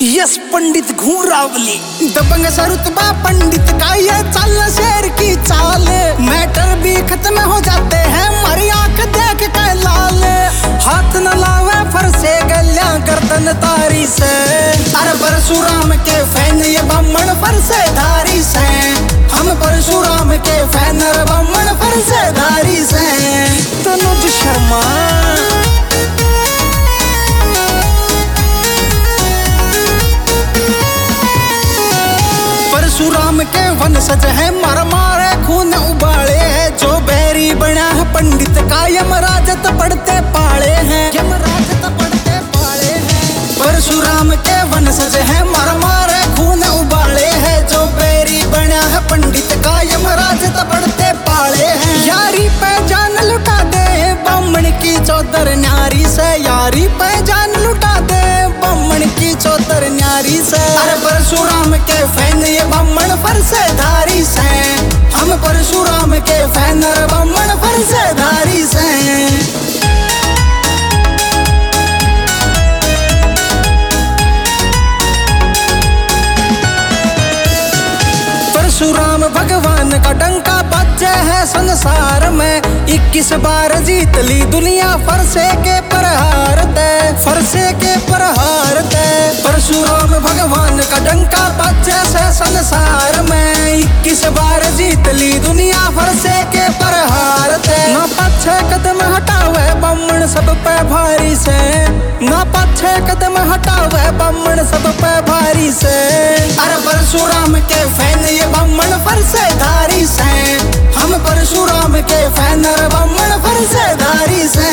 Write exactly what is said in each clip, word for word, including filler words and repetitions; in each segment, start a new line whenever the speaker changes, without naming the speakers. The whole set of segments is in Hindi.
यस पंडित घूरावली दबंग सा रुतबा पंडित का ये चाल शेर की चाल। मैटर भी खत्म हो जाते हैं मारी आंख देख के लाल। हाथ न लावे फरसे गलियां गर्दन तारी से। अरे परशुराम के फैन ये ब्राह्मण फरसे धारी से। हम परशुराम के फैन ब्राह्मण फरसे धारी से। तनुज शर्मा परशुराम के वंशज है मर मारे खून उबाले है। जो बैरी बना है पंडित का यमराजत पढ़ते पाले हैं। यमराजत पढ़ते पाले हैं। परशुराम के वंशज है मर मारे खून उबाले है। जो बैरी बना है पंडित का यमराजत पढ़ते पाले हैं। यारी पे जान लुटा दे ब्राह्मण की चौधर न्यारी से। यारी पे जान लुटा दे ब्राह्मण की चौधर न्यारी से। अरे परशुराम के फैन ये ब्राह्मण फरसे धारी से। हम परशुराम के फैन ब्राह्मण फरसे धारी से। परशुराम भगवान का डंका बच्चे है संसार में। इक्कीस बार जीत ली दुनिया फरसे के प्रहार दे। फरसे के प्रहार दे। परशुराम भगवान का डंका बच्चे से संसार में। इक्कीस बार जीत ली दुनिया फरसे के प्रहार दे। ना पीछे कदम हटावे ब्राह्मण सब पे भारी से। ना पीछे कदम हटावे ब्राह्मण सब पे भारी से। अरे परशुराम के फैन ये ब्राह्मण फरसे धारी से। हम परशुराम के फैन ब्राह्मण फरसे धारी से।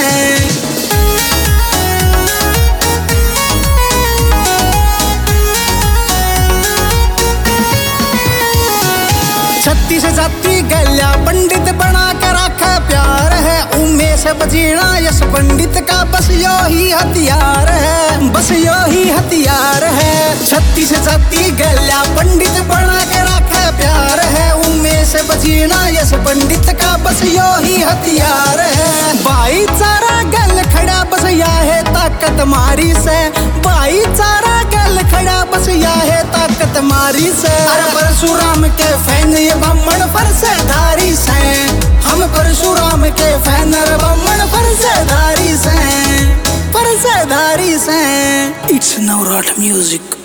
छत्तीस जाति गल्या पंडित बना के रखा प्यार है। उमेश बजीना यश पंडित का बस यो ही हथियार है। बस यो ही हथियार है। छत्तीस जाति गल्या पंडित बना के रखा प्यार है। उमेश बजीना यश पंडित का बस यो ही हथियार है। भाईचारा गल खड़ा बस या है ताकत मारी से। भाईचारा गल खड़ा बस या है ताकत मारी से। अरे परशुराम के फैन ये ब्राह्मण फरसे धारी से। हम परशुराम के फैन ब्राह्मण फरसे धारी से। फरसे धारी से। It's Navrat music.